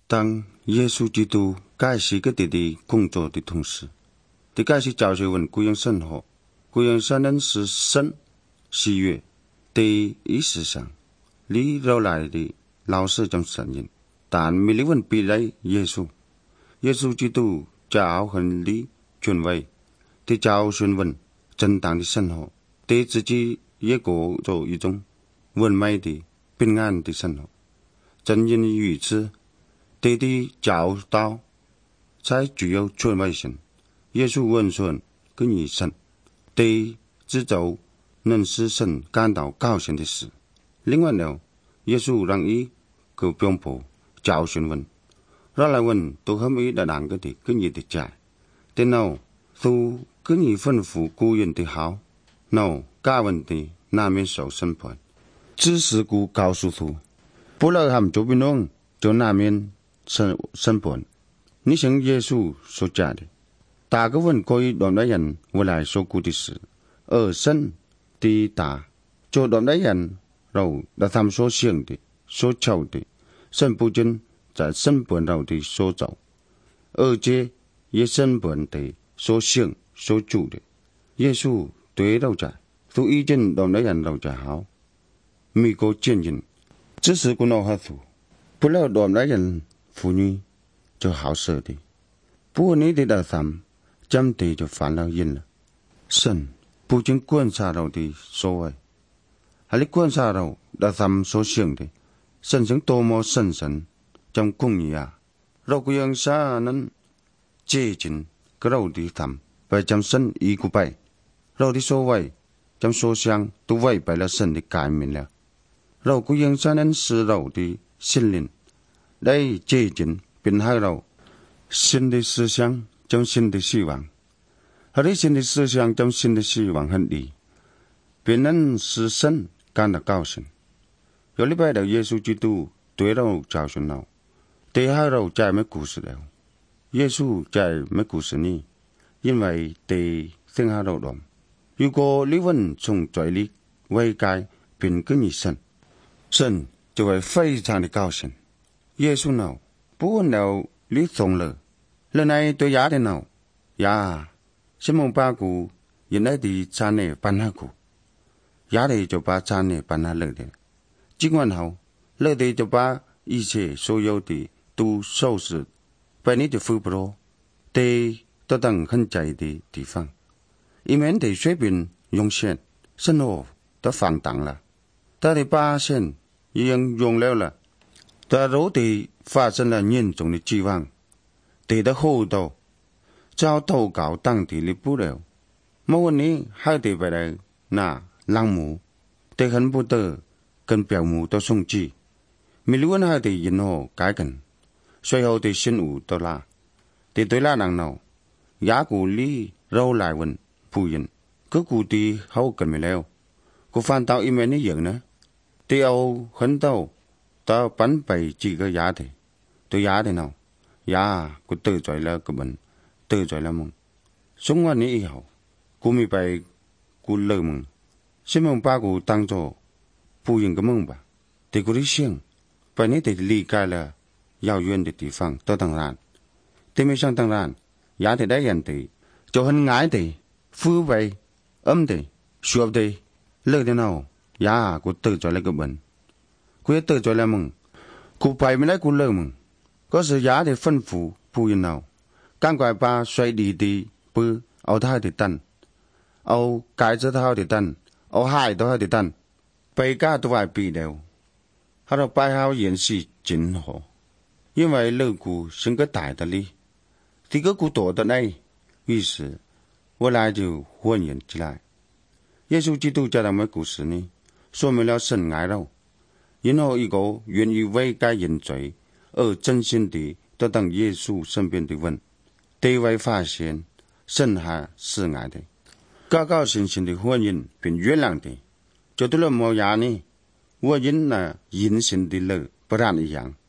当耶稣基督开始佢哋的工作的同时，佢开始教学问古样生活，古样生人是神喜悦的意思上，你绕来的老师将神人，但未理问比来耶稣，耶稣基督教很的权威，的教训问正当的生活，对自己也过做一种完美的平安的生活，正因如此。对的教导才具有权威性。耶稣问说跟你神，对制造能使神感到高兴的事。另外呢，耶稣让一个标榜教训问，让来问都还没得两个的跟你的债，但呢，都跟你吩咐雇人的好，呢，该问的难免受审判。只是故告诉他，不然他们做不弄，就难免审判。你像耶稣所讲的，大部分可以乱来人未来所顾的事，而神的大做乱来人，然后他们所想的、所求的，神不仅在审判后的所做，而且也审判的所想、所做的。耶稣对老在都已经乱来人老在好，美国建人，只是个脑海图，不了乱来人。妇女就好色的，不过你的那他们真的就犯了瘾了。神不仅观察到的所谓，还是观察到那他们所想的，神性多么神圣，将公义啊，如果让啥能接近个肉的他们，被将神一个拜，肉的所谓将所想都违背了神的诫命了。如果让啥能使肉的心灵。来接近并害了新的思想将新的希望，而这新的思想将新的希望很低，并能使神感到高兴。有礼拜六耶稣基督对了教训了，对害了在没故事了。耶稣在没故事呢，因为对听下了了。如果你问从罪里悔改并跟你神，神就会非常的高兴。耶稣呢，不问了你从了，人来对亚的呢，呀，西蒙巴古原来的产业搬下古，亚的就把产业搬下来的，尽管好，乐的就把一切所有的都收拾，把你的付不着，得到等很窄的地方，一面的水平用线，生活都放荡了，他的把线已经用了。但肉体发生了严重的疾患，得的后头，遭祷告当地的不了，莫问你还得回来那朗姆，得恨不得跟表母都送机，没论还得因何改根，随后得新物都拉，得对拉人闹，雅古里肉来问不因，个古的好跟没了，个反倒一面的人呢，得有很多。到本被几个牙的，对牙的呢，牙佢得罪了个门，得罪了梦。送完你以后，佢咪被佢勒梦，希望把佢当作不应个梦吧。对佢的想，把你得离开了遥远的地方，都当然，对没想当然，牙的那人的就很矮的，腐败、暗的、弱的，勒的呢，牙佢得罪了个门。佢得罪了梦，佢排没来佢勒梦，嗰时牙的吩咐不应闹，赶快把水里的不熬他的蛋，熬盖着他的蛋，熬海都他的蛋，被家都还毙了，他就摆好演戏真好，因为勒古是个大的哩，这个古多的呢，于是我来就欢迎起来。耶稣基督教他们故事呢，说明了神爱了。然后一个愿意为改认罪而真心地得到耶稣身边的人，对外发现神还是爱的，高高兴兴的欢迎并原谅的，就对了模样呢，我因那隐性的乐不然一样。